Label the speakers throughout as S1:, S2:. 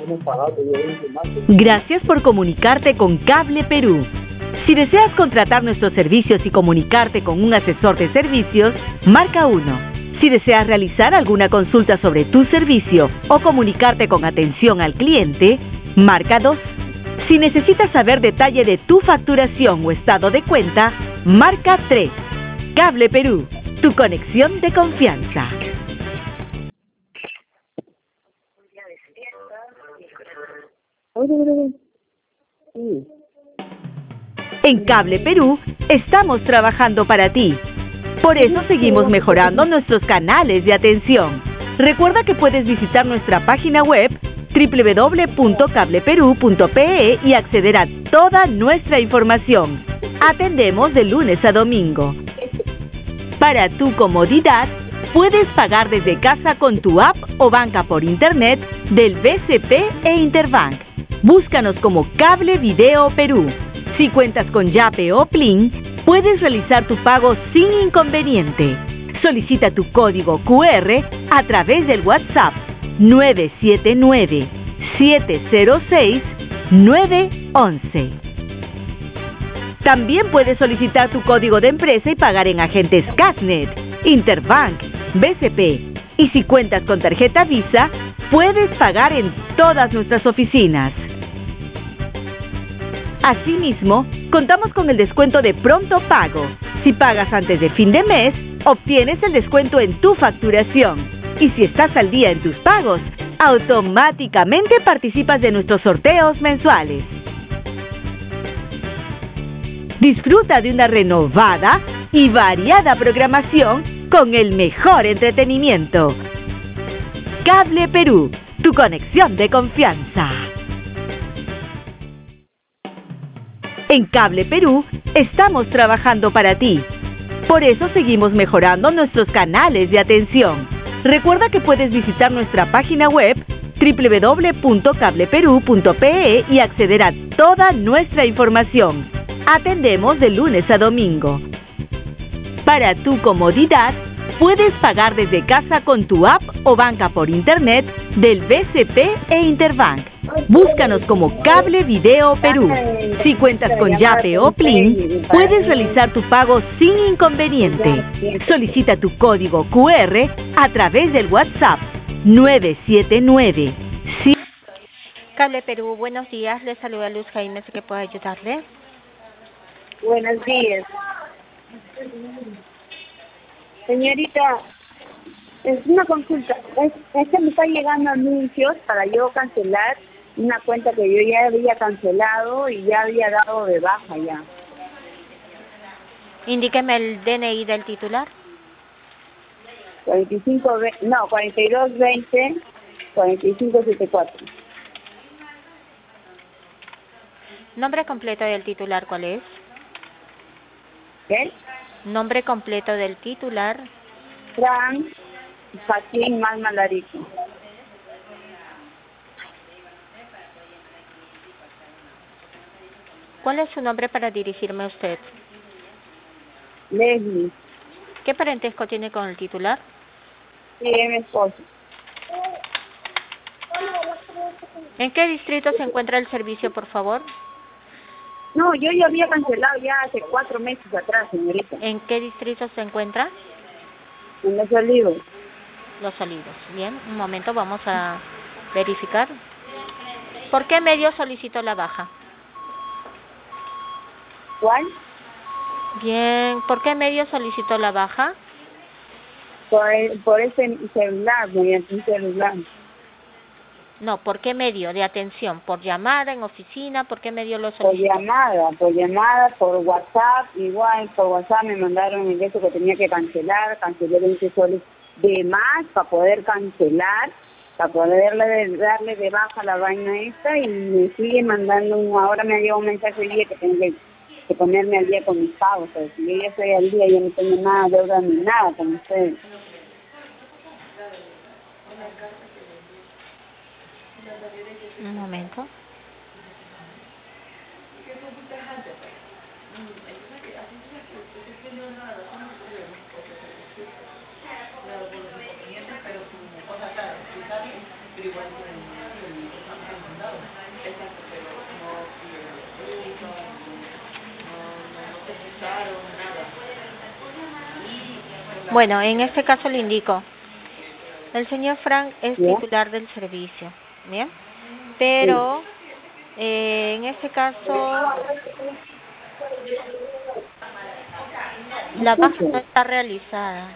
S1: Gracias por comunicarte con Cable Perú. Si deseas contratar nuestros servicios y comunicarte con un asesor de servicios, marca 1. Si deseas realizar alguna consulta sobre tu servicio o comunicarte con atención al cliente, marca 2. Si necesitas saber detalle de tu facturación o estado de cuenta, marca 3. Cable Perú, tu conexión de confianza. En Cable Perú estamos trabajando para ti. Por eso seguimos mejorando nuestros canales de atención. Recuerda que puedes visitar nuestra página web www.cableperú.pe y acceder a toda nuestra información. Atendemos de lunes a domingo. Para tu comodidad, puedes pagar desde casa con tu app o banca por internet del BCP e Interbank. Búscanos como Cable Video Perú. Si cuentas con Yape o Plin, puedes realizar tu pago sin inconveniente. Solicita tu código QR a través del WhatsApp 979-706-911. También puedes solicitar tu código de empresa y pagar en agentes Casnet, Interbank, BCP. Y si cuentas con tarjeta Visa, puedes pagar en todas nuestras oficinas. Asimismo, contamos con el descuento de pronto pago. Si pagas antes de fin de mes, obtienes el descuento en tu facturación. Y si estás al día en tus pagos, automáticamente participas de nuestros sorteos mensuales. Disfruta de una renovada y variada programación con el mejor entretenimiento. Cable Perú, tu conexión de confianza. En Cable Perú estamos trabajando para ti. Por eso seguimos mejorando nuestros canales de atención. Recuerda que puedes visitar nuestra página web www.cableperú.pe y acceder a toda nuestra información. Atendemos de lunes a domingo. Para tu comodidad, puedes pagar desde casa con tu app o banca por internet del BCP e Interbank. Búscanos como Cable Video Perú. Si cuentas con Yape o Plin, puedes realizar tu pago sin inconveniente. Solicita tu código QR a través del WhatsApp 979.
S2: Cable Perú, buenos días. Le saluda Luz Jaime, ¿sé que puedo ayudarle?
S3: Buenos días. Señorita, es una consulta. Es que me están llegando anuncios para yo cancelar una cuenta que yo ya había cancelado y ya había dado de baja ya.
S2: Indíqueme el DNI del titular.
S3: 4220 4574.
S2: Nombre completo del titular, ¿cuál es?
S3: ¿Qué?
S2: Nombre completo del titular.
S3: Fran Joaquín Malmalarico.
S2: ¿Cuál es su nombre para dirigirme a usted?
S3: Leslie.
S2: ¿Qué parentesco tiene con el titular?
S3: Sí, es mi esposo.
S2: ¿En qué distrito se encuentra el servicio, por favor?
S3: No, yo ya había cancelado ya hace 4 meses atrás, señorita.
S2: ¿En qué distrito se encuentra?
S3: En Los Olivos.
S2: Los Olivos. Bien, un momento, vamos a verificar. ¿Por qué medio solicitó la baja?
S3: ¿Cuál?
S2: Bien, ¿por qué medio solicitó la baja?
S3: Por ese celular, mediante un celular.
S2: No, ¿por qué medio de atención? ¿Por llamada, en oficina? ¿Por qué medio lo solicitó?
S3: Por llamada, por WhatsApp, igual, por WhatsApp me mandaron el eso que tenía que cancelar, cancelé 20 soles de más para poder cancelar, para poder darle de baja la vaina esta y me sigue mandando, ahora me ha llegado un mensaje hoy día que tengo que ponerme al día con mis pagos, pero si yo ya estoy al día, yo no tengo nada deuda ni nada con ustedes.
S2: Un momento. Bueno, en este caso le indico, el señor Frank es
S3: ¿Ya?
S2: titular del servicio, ¿bien? Pero en este caso la baja no
S3: Escucho.
S2: está realizada.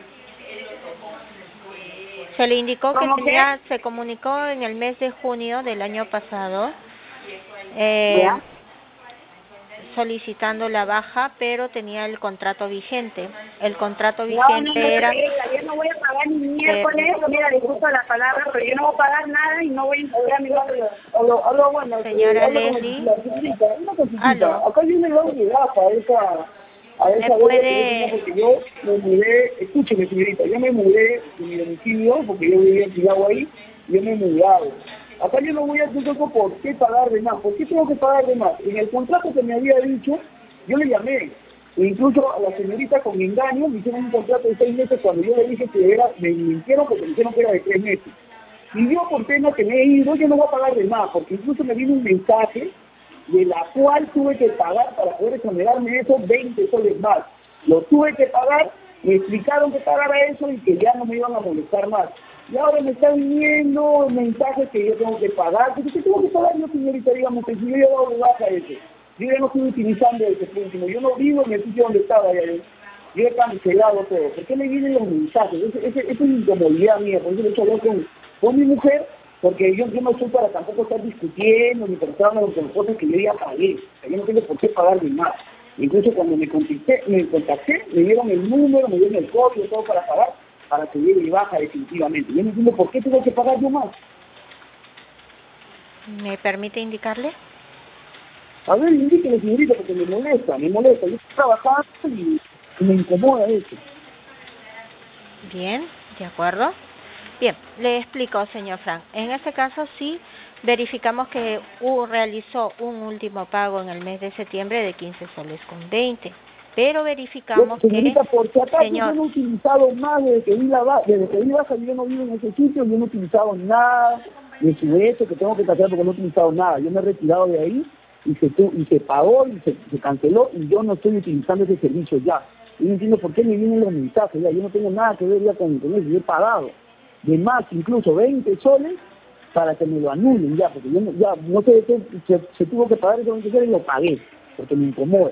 S2: Se le indicó que
S3: ¿Cómo que?
S2: se comunicó en el mes de junio del año pasado eh,
S3: ¿Ya?
S2: solicitando la baja, pero tenía el contrato vigente. El contrato
S3: No, no,
S2: vigente era
S3: yo no voy a pagar ni
S2: eh,
S3: miércoles, mira, disculpa la palabra, pero yo no voy a pagar nada y no voy a cobrar mi barrio. Bueno,
S2: señora
S3: hablo con
S2: Leslie,
S3: la señorita, una cosita.
S2: aló,
S3: Acá yo me doy mi baja a
S2: me
S3: esa deuda que yo tenía
S2: puede,
S3: porque yo me mudé, escúcheme señorita, yo me mudé de mi domicilio porque yo vivía en Pilagua ahí, yo me he mudado. Acá yo no voy a decir por qué pagar de más, ¿por qué tengo que pagar de más? En el contrato que me había dicho, yo le llamé, e incluso a la señorita con engaño me hicieron un contrato de 6 meses cuando yo le dije que era, me mintieron porque me dijeron que era de 3 meses. Y yo por pena que me he ido, yo no voy a pagar de más, porque incluso me vino un mensaje de la cual tuve que pagar para poder exonerarme esos 20 soles más. Lo tuve que pagar, me explicaron que pagara eso y que ya no me iban a molestar más. Y ahora me están viniendo mensajes que yo tengo que pagar. ¿Qué tengo que pagar yo, señorita? Digamos que si yo he dado de baja eso. Yo ya no estoy utilizando ese último. Yo no vivo en el sitio donde estaba ya. Yo he cancelado todo. ¿Por qué me vienen los mensajes? Esa es incomodidad mía. Por eso le he hecho hablar con mi mujer, porque yo no estoy para tampoco estar discutiendo ni pensando con cosas que yo ya pagué. O sea, yo no tengo por qué pagar de más. Incluso cuando me contacté, me dieron el número, me dieron el código, todo para pagar, para que llegue y baja definitivamente. Yo no entiendo por qué tengo que pagar yo más.
S2: ¿me permite indicarle?
S3: A ver, indíqueme, señorita, porque me molesta. Yo estoy trabajando y me incomoda eso.
S2: Bien, de acuerdo. Bien, le explico, señor Frank. En este caso sí verificamos que realizó un último pago en el mes de septiembre de 15 soles con 20, pero verificamos que,
S3: Señorita, por si acaso yo
S2: señor,
S3: no he utilizado más desde que vi baja, yo no vivo en ese sitio, yo no he utilizado nada de su hecho que tengo que cancelar porque no he utilizado nada. Yo me he retirado de ahí y se pagó y se canceló y yo no estoy utilizando ese servicio ya. Yo no entiendo por qué me vienen los mensajes ya, yo no tengo nada que ver ya con eso, yo he pagado de más, incluso 20 soles para que me lo anulen ya, porque yo ya no sé de qué se tuvo que pagar esos 20 soles y lo pagué, porque me incomoda.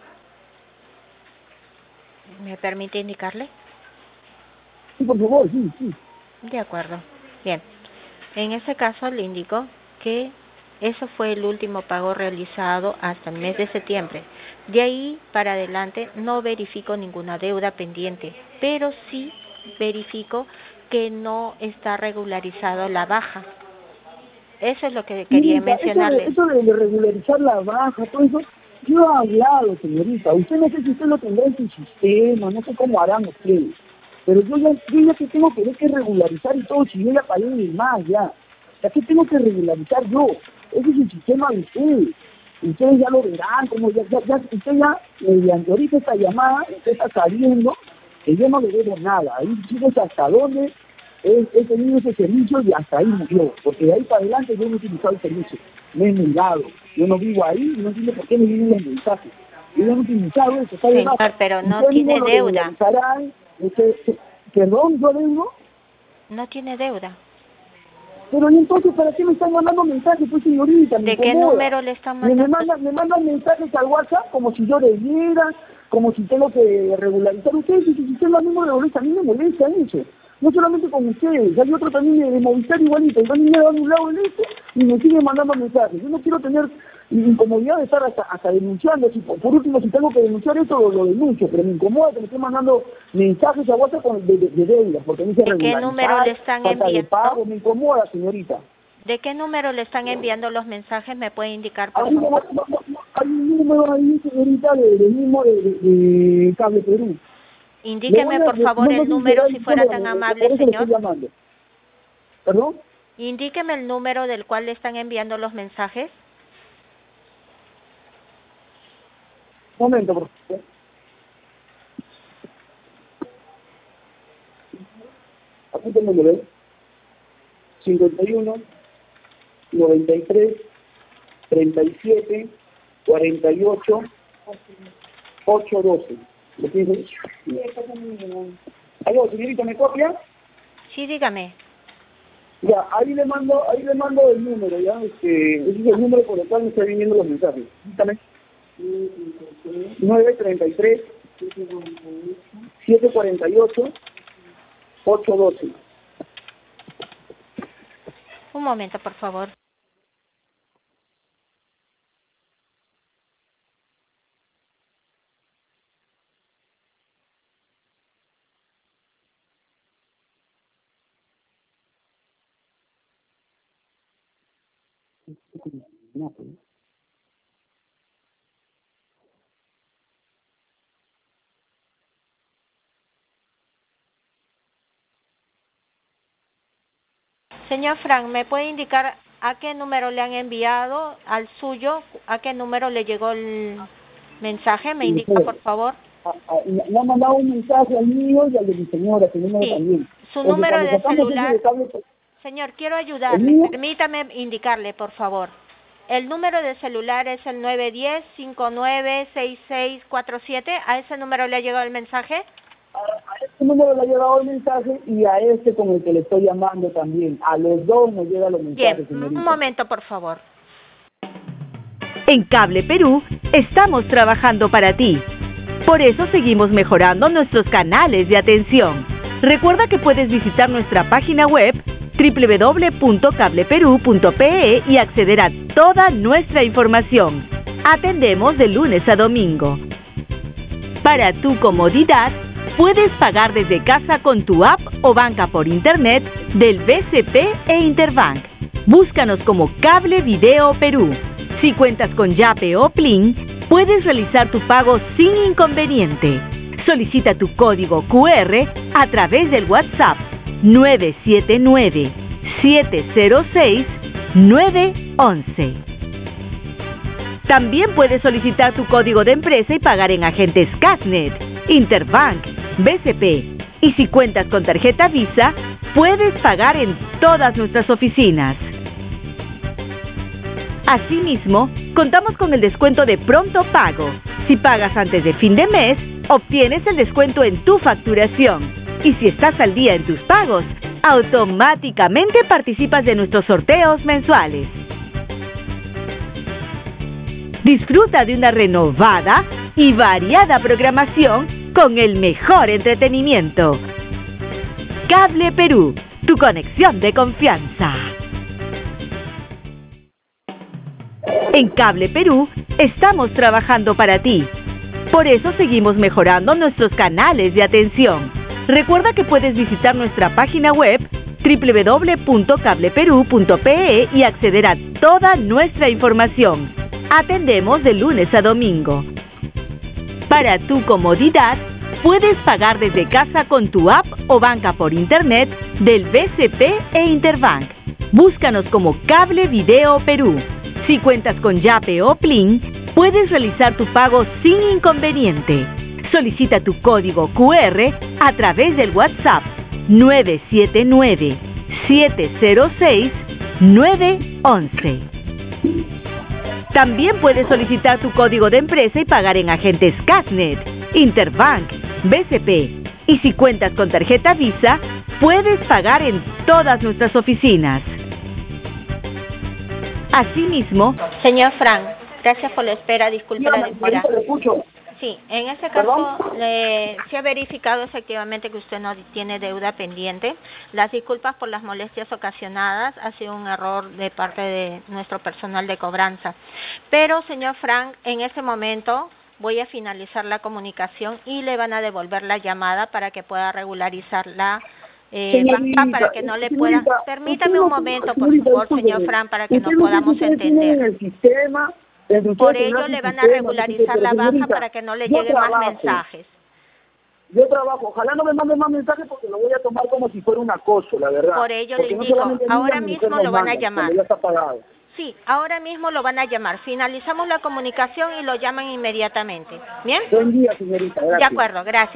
S2: ¿me permite indicarle?
S3: Sí, por favor, sí, sí.
S2: De acuerdo. Bien, en este caso le indico que eso fue el último pago realizado hasta el mes de septiembre. De ahí para adelante no verifico ninguna deuda pendiente, pero sí verifico que no está regularizado la baja. Eso es lo que quería
S3: Señorita,
S2: mencionarles.
S3: eso de regularizar la baja, todo eso, yo he hablado, señorita. Usted no sé si usted lo tendrá en su sistema, no sé cómo harán ustedes. Pero yo ya que tengo que ver que regularizar y todo, si yo ya pagué de más ya. O sea, ¿qué tengo que regularizar yo? Ese es el sistema de ustedes. Ustedes ya lo verán, como usted ya, mediante ahorita esta llamada, usted está sabiendo que yo no le debo nada. Ahí chicos hasta dónde he tenido ese servicio y hasta ahí murió, porque de ahí para adelante yo no he utilizado el servicio, me he mudado, yo no vivo ahí y no entiendo por qué me vienen los mensajes. Yo no he utilizado eso, está de
S2: Señor,
S3: baja.
S2: pero no
S3: Ustedes mismos
S2: tiene
S3: lo
S2: deuda.
S3: regularizarán, perdón, yo deudo,
S2: No tiene deuda.
S3: pero ¿y entonces para qué me están mandando mensajes, pues señorita? Me
S2: ¿De qué
S3: incomoda.
S2: número le están
S3: Me
S2: mandando?
S3: mandan mensajes al WhatsApp como si yo debiera, como si tengo que regularizar. Ustedes, si usted lo mismo regulariza, a mí me molesta eso. No solamente con ustedes, hay otro también de Movistar igualito, y también me da un lado en esto y me siguen mandando mensajes. Yo no quiero tener incomodidad de estar hasta denunciando. Si, por último, si tengo que denunciar esto, lo denuncio, pero me incomoda que me estén mandando mensajes a WhatsApp de deudas, porque me dice
S2: ¿De qué número le
S3: regularizar,
S2: están
S3: falta de
S2: enviando?
S3: pago, me incomoda, señorita.
S2: ¿De qué número le están enviando los mensajes? ¿Me puede indicar, por
S3: Hay
S2: favor?
S3: un número ahí, señorita, del mismo de Cable Perú.
S2: Indíqueme, por favor,
S3: No
S2: el
S3: sé si
S2: número,
S3: será
S2: si
S3: el
S2: fuera
S3: número,
S2: tan
S3: por
S2: amable,
S3: eso le estoy
S2: señor.
S3: llamando. ¿Perdón?
S2: Indíqueme el número del cual le están enviando los mensajes.
S3: Un momento, por favor. Aquí tengo el número. 51, 93, 37, 48,
S4: 812. ¿Lo tienes? Sí. Aló, señorita, ¿me copia?
S2: Sí, dígame.
S4: Ya, ahí le mando el número, ya, ese es el número por el cual me está viniendo los mensajes. Dígame. 933 748 812.
S2: Un momento, por favor. Señor Frank, ¿me puede indicar a qué número le han enviado, al suyo, a qué número le llegó el mensaje? ¿Me indica, por favor?
S4: Me han mandado un mensaje al mío y al de mi señora, su número también.
S2: Su número de celular. Señor, quiero ayudarle. Permítame indicarle, por favor. El número de celular es el 910-596647. ¿A ese número le ha llegado el mensaje?
S4: A este número le ha llegado el mensaje y a este con el que le estoy llamando también. A los dos nos llegan los mensajes,
S2: bien,
S4: señorita.
S2: Un momento, por favor.
S1: En Cable Perú estamos trabajando para ti. Por eso seguimos mejorando nuestros canales de atención. Recuerda que puedes visitar nuestra página web www.cableperú.pe y acceder a toda nuestra información. Atendemos de lunes a domingo. Para tu comodidad, puedes pagar desde casa con tu app o banca por internet del BCP e Interbank. Búscanos como Cable Video Perú. Si cuentas con Yape o Plin, puedes realizar tu pago sin inconveniente. Solicita tu código QR a través del WhatsApp 979-706-911. También puedes solicitar tu código de empresa y pagar en agentes Casnet, Interbank, BCP. Y si cuentas con tarjeta Visa, puedes pagar en todas nuestras oficinas. Asimismo, contamos con el descuento de pronto pago. Si pagas antes de fin de mes, obtienes el descuento en tu facturación. Y si estás al día en tus pagos, automáticamente participas de nuestros sorteos mensuales. Disfruta de una renovada y variada programación con el mejor entretenimiento. Cable Perú, tu conexión de confianza. En Cable Perú estamos trabajando para ti. Por eso seguimos mejorando nuestros canales de atención. Recuerda que puedes visitar nuestra página web www.cableperú.pe y acceder a toda nuestra información. Atendemos de lunes a domingo. Para tu comodidad, puedes pagar desde casa con tu app o banca por internet del BCP e Interbank. Búscanos como Cable Video Perú. Si cuentas con Yape o Plin, puedes realizar tu pago sin inconveniente. Solicita tu código QR a través del WhatsApp 979-706-911. También puedes solicitar tu código de empresa y pagar en agentes Casnet, Interbank, BCP. Y si cuentas con tarjeta Visa, puedes pagar en todas nuestras oficinas. Asimismo,
S2: señor Frank, gracias por la espera, disculpe la demora. Sí, en ese caso se ha verificado efectivamente que usted no tiene deuda pendiente. Las disculpas por las molestias ocasionadas, ha sido un error de parte de nuestro personal de cobranza. Pero, señor Frank, en este momento voy a finalizar la comunicación y le van a devolver la llamada para que pueda regularizar la banca, para que no le pueda... Permítame un momento, por favor, señor Frank, para que nos podamos entender. Por ello le van a regularizar la baja para que no le lleguen más mensajes.
S4: Yo trabajo, ojalá no me manden más mensajes porque lo voy a tomar como si fuera un acoso, la verdad.
S2: Por ello le indico, ahora mismo lo van a llamar. Sí, ahora mismo lo van a llamar. Finalizamos la comunicación y lo llaman inmediatamente. ¿Bien?
S4: Buen día, señorita. Gracias.
S2: De acuerdo, gracias.